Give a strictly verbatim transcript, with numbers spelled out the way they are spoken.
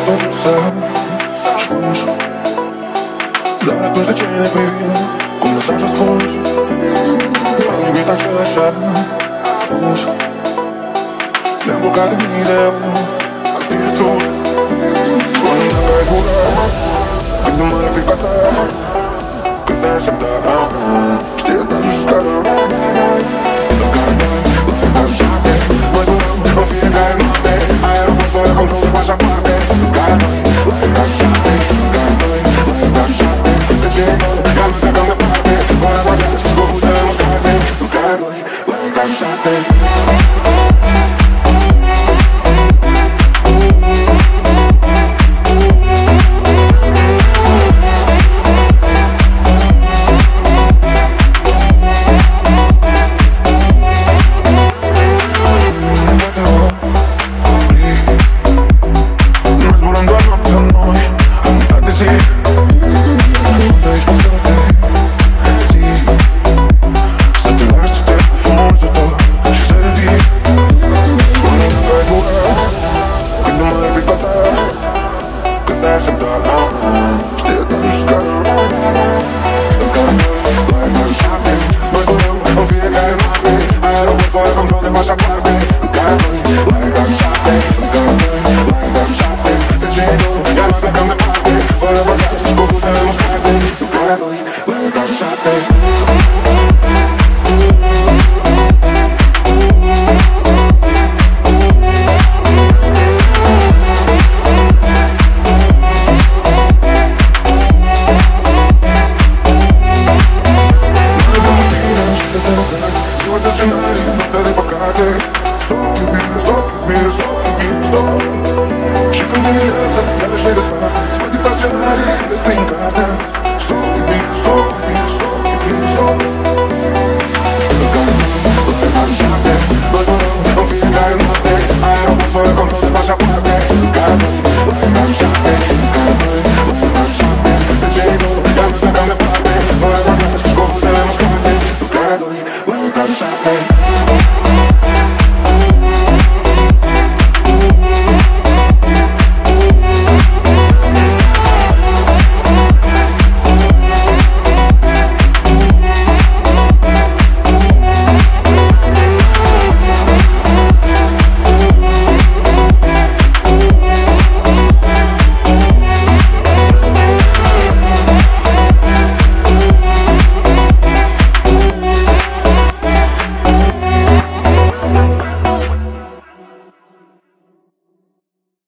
tot să spus. Dar atunci de ce ne privim cu un mesaj ascuns? Am iubit același abuz. Ne-am bucat de mii de ori, atât de sus. Spune-mi dacă ai zburat, când nu mai fi ca ta, când te așteptam.